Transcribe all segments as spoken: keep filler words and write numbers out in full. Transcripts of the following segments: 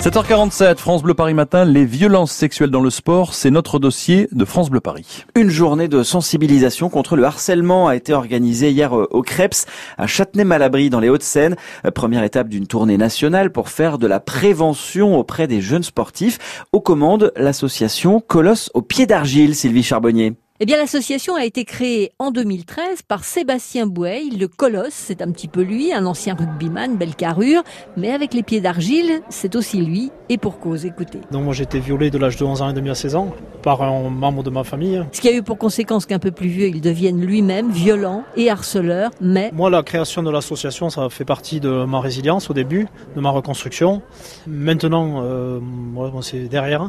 sept heures quarante-sept, France Bleu Paris Matin, les violences sexuelles dans le sport, c'est notre dossier de France Bleu Paris. Une journée de sensibilisation contre le harcèlement a été organisée hier au Creps à Châtenay-Malabry dans les Hauts-de-Seine. Première étape d'une tournée nationale pour faire de la prévention auprès des jeunes sportifs. Aux commandes, l'association Colosse au pied d'argile, Sylvie Charbonnier. Eh bien, l'association a été créée en deux mille treize par Sébastien Boueil, le Colosse, c'est un petit peu lui, un ancien rugbyman, belle carrure, mais avec les pieds d'argile, c'est aussi lui, et pour cause, écoutez. Donc moi j'ai été violé de l'âge de onze ans et demi à seize ans par un membre de ma famille. Ce qui a eu pour conséquence qu'un peu plus vieux, il devienne lui-même violent et harceleur, mais... Moi, la création de l'association, ça fait partie de ma résilience au début, de ma reconstruction. Maintenant, euh, moi, c'est derrière.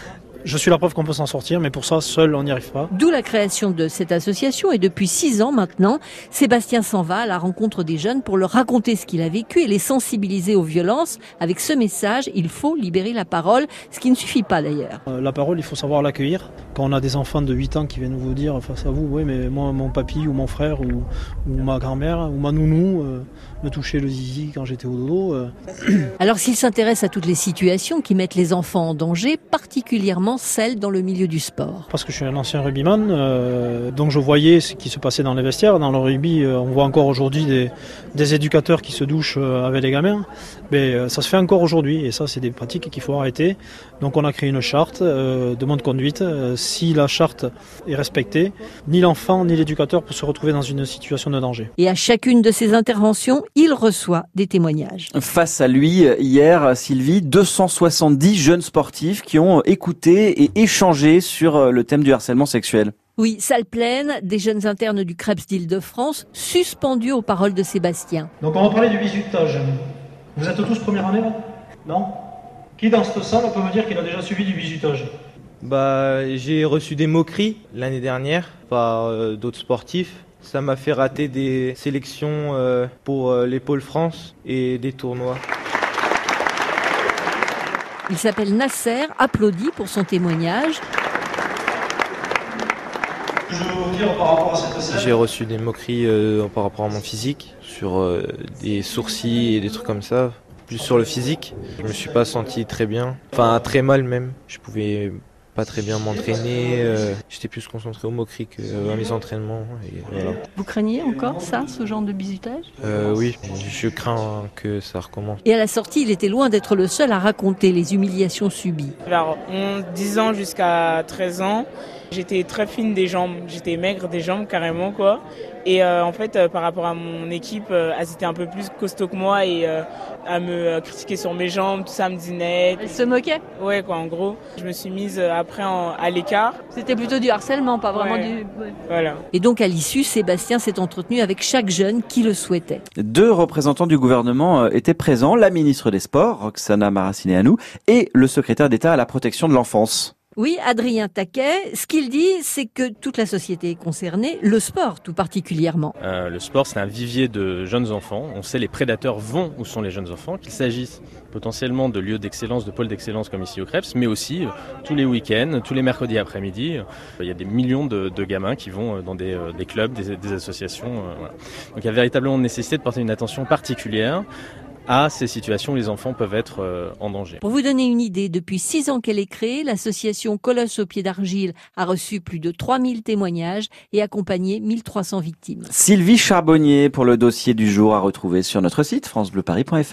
Je suis la preuve qu'on peut s'en sortir, mais pour ça, seul, on n'y arrive pas. D'où la création de cette association. Et depuis six ans maintenant, Sébastien s'en va à la rencontre des jeunes pour leur raconter ce qu'il a vécu et les sensibiliser aux violences. Avec ce message, il faut libérer la parole, ce qui ne suffit pas d'ailleurs. Euh, la parole, il faut savoir l'accueillir. Quand on a des enfants de huit ans qui viennent vous dire face à vous, oui, mais moi, mon papy ou mon frère ou, ou ma grand-mère ou ma nounou euh, me touchait le zizi quand j'étais au dodo. Euh. Alors s'il s'intéresse à toutes les situations qui mettent les enfants en danger, particulièrement celle dans le milieu du sport. Parce que je suis un ancien rugbyman, euh, donc je voyais ce qui se passait dans les vestiaires. Dans le rugby, euh, on voit encore aujourd'hui des, des éducateurs qui se douchent euh, avec les gamins. Mais euh, ça se fait encore aujourd'hui et ça, c'est des pratiques qu'il faut arrêter. Donc on a créé une charte euh, de bonne conduite. Euh, si la charte est respectée, ni l'enfant ni l'éducateur peut se retrouver dans une situation de danger. Et à chacune de ces interventions, il reçoit des témoignages. Face à lui, hier, Sylvie, deux cent soixante-dix jeunes sportifs qui ont écouté et échanger sur le thème du harcèlement sexuel. Oui, salle pleine, des jeunes internes du Creps d'Île-de-France, suspendus aux paroles de Sébastien. Donc on va parler du bizutage. Vous êtes tous première année là ? Non ? Qui dans cette salle peut me dire qu'il a déjà suivi du bizutage ? Bah, j'ai reçu des moqueries l'année dernière par euh, d'autres sportifs. Ça m'a fait rater des sélections euh, pour euh, les pôles France et des tournois. Il s'appelle Nasser, applaudi pour son témoignage. Je veux vous dire par rapport à cette scène. J'ai reçu des moqueries euh, par rapport à mon physique, sur euh, des sourcils et des trucs comme ça. Plus sur le physique, je me suis pas senti très bien, enfin très mal même. Je pouvais pas très bien m'entraîner, euh, j'étais plus concentré aux moqueries qu'à mes entraînements. Et voilà. Vous craignez encore ça, ce genre de bizutage ? euh, Oui, je crains que ça recommence. Et à la sortie, il était loin d'être le seul à raconter les humiliations subies. Vers onze, dix ans jusqu'à treize ans, j'étais très fine des jambes, j'étais maigre des jambes carrément quoi. Et euh, en fait, euh, par rapport à mon équipe, euh, elles étaient un peu plus costauds que moi et euh, à me euh, critiquer sur mes jambes, tout ça, me disait net. Elle se moquait ? Ouais, quoi, en gros. Je me suis mise euh, après en, à l'écart. C'était plutôt du harcèlement, pas vraiment ouais. du... Ouais. Voilà. Et donc, à l'issue, Sébastien s'est entretenu avec chaque jeune qui le souhaitait. Deux représentants du gouvernement étaient présents, la ministre des Sports, Roxana Maracineanu, et le secrétaire d'État à la protection de l'enfance. Oui, Adrien Taquet, ce qu'il dit, c'est que toute la société est concernée, le sport tout particulièrement. Euh, le sport, c'est un vivier de jeunes enfants. On sait les prédateurs vont où sont les jeunes enfants, qu'il s'agisse potentiellement de lieux d'excellence, de pôles d'excellence comme ici au Creps, mais aussi euh, tous les week-ends, tous les mercredis après-midi. Euh, il y a des millions de, de gamins qui vont dans des, euh, des clubs, des, des associations. Euh, voilà. Donc il y a véritablement nécessité de porter une attention particulière à ces situations où les enfants peuvent être euh, en danger. Pour vous donner une idée, depuis six ans qu'elle est créée, l'association Colosse au pied d'argile a reçu plus de trois mille témoignages et accompagné mille trois cents victimes. Sylvie Charbonnier pour le dossier du jour à retrouver sur notre site francebleuparis point f r.